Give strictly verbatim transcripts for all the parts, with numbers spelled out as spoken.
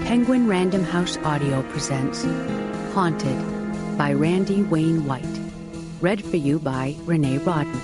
Penguin Random House Audio presents Haunted by Randy Wayne White. Read for you by Renee Rodman.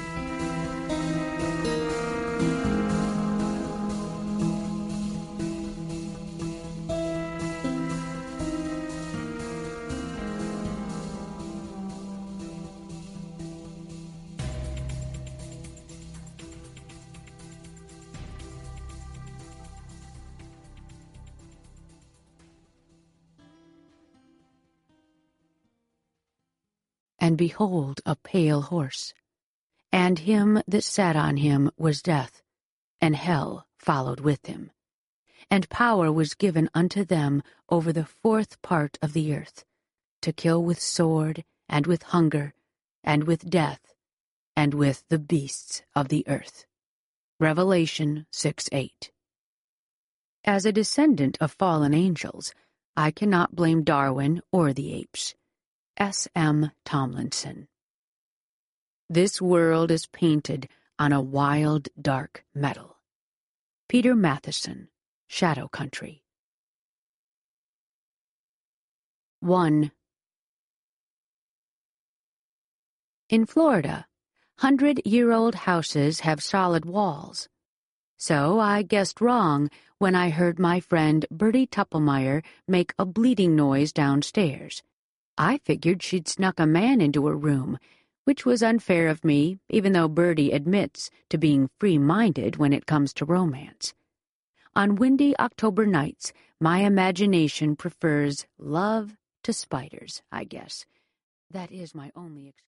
And behold, a pale horse, and him that sat on him was Death, and hell followed with him. And power was given unto them over the fourth part of the earth, to kill with sword, and with hunger, and with death, and with the beasts of the earth. Revelation six eight. As a descendant of fallen angels, I cannot blame Darwin or the apes. S M Tomlinson. This world is painted on a wild, dark metal. Peter Matheson, Shadow Country. one. In Florida, hundred-year-old houses have solid walls. So I guessed wrong when I heard my friend Bertie Tuppelmeyer make a bleating noise downstairs. I figured she'd snuck a man into her room, which was unfair of me, even though Bertie admits to being free-minded when it comes to romance. On windy October nights, my imagination prefers love to spiders, I guess. That is my only excuse.